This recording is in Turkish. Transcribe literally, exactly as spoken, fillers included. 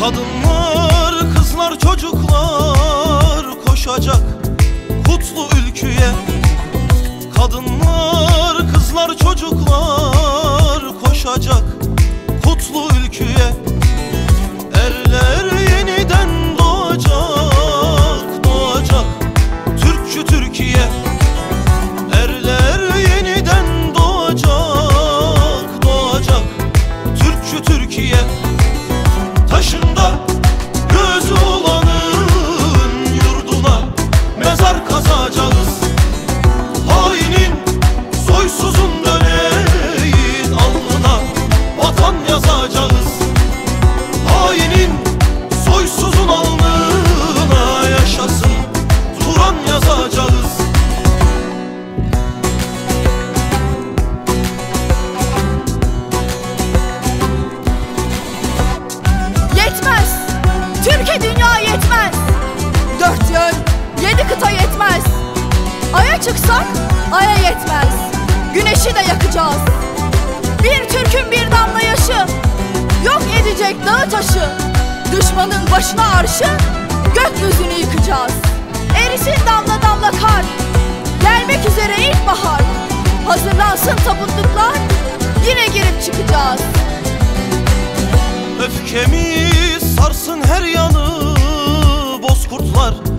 Kadınlar, kızlar, çocuklar koşacak kutlu ülküye. Kadınlar, kızlar, çocuklar koşacak kutlu ülküye. Erler yeniden doğacak, doğacak Türkçü Türkiye. Erler yeniden doğacak, doğacak Türkçü Türkiye. Taşında gözü olanın yurduna mezar kazacağız. Hainin, soysuzun döneyin alnına vatan yazacağız. Hainin, soysuzun alnına yaşasın Turan yazacağız. Yetmez, Türkiye dünya yetmez. Dört yön, yedi kıta yetmez. Ay'a çıksak Ay'a yetmez. Güneşi de yakacağız. Bir Türk'ün bir damla yaşı yok edecek dağı taşı. Düşmanın başına arşı gökyüzünü yıkacağız. Erisin damla damla kar, gelmek üzere ilkbahar. Hazırlansın tabutluklar, yine girip çıkacağız. Öfkemiz sarsın her yanı, bozkurtlar